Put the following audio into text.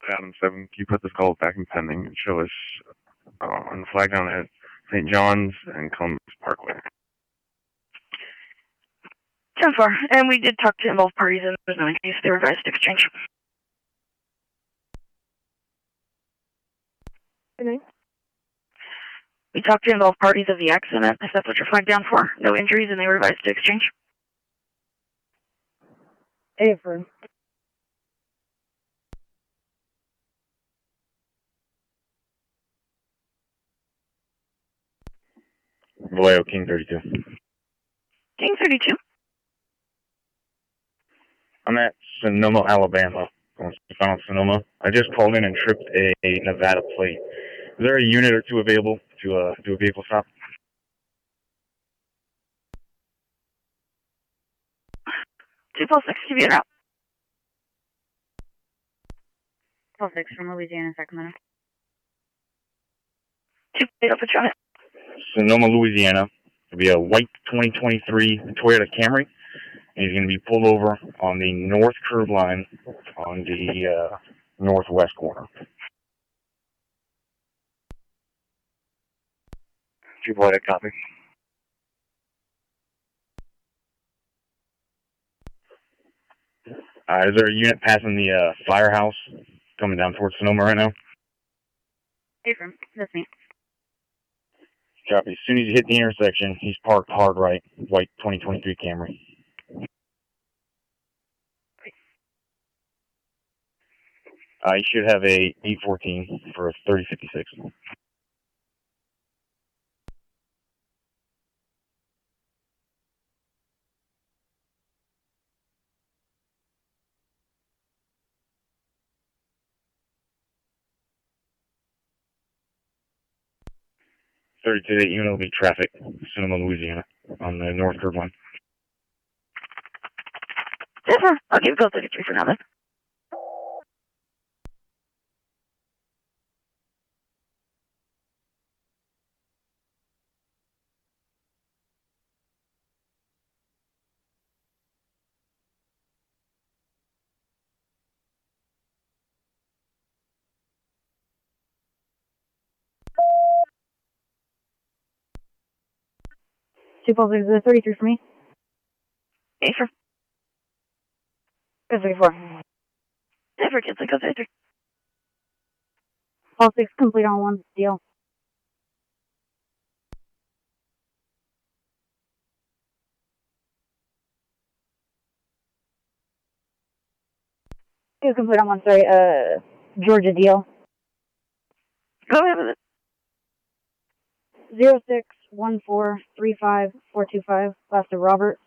Adam 7, can you put this call back in pending and show us on the flag down at St. John's and Columbus Parkway? 10-4, and we did talk to involved parties and there's no increase. They revised exchange. Okay. We talked to involved parties of the accident, if that's what you're flagged down for. No injuries, and they revised to exchange. Affirm. Vallejo, King 32. King 32. I'm at Sonoma, Alabama. Going to Sonoma. I just called in and tripped a Nevada plate. Is there a unit or two available to do a vehicle stop? 246, give you it out. 12-6 from Louisiana, Sacramento. 248, I'll put you on it. Sonoma, Louisiana. It'll be a white 2023 Toyota Camry. And he's going to be pulled over on the north curb line on the northwest corner. 248, copy. Is there a unit passing the firehouse coming down towards Sonoma right now? Affirm. That's me. Copy. As soon as you hit the intersection, he's parked hard right, white 2023 Camry. You should have a 814 for a 3056. That unit will be traffic, Sonoma, Louisiana, on the north curb line. I'll give you code 33 for now then. Two pulse 33 for me. Affirm. Code 34. Affirm, cancel code 33. Pulse 6 complete on one deal. It was complete on one, sorry, Georgia deal. Go ahead with it. 061435 425, last of Robert.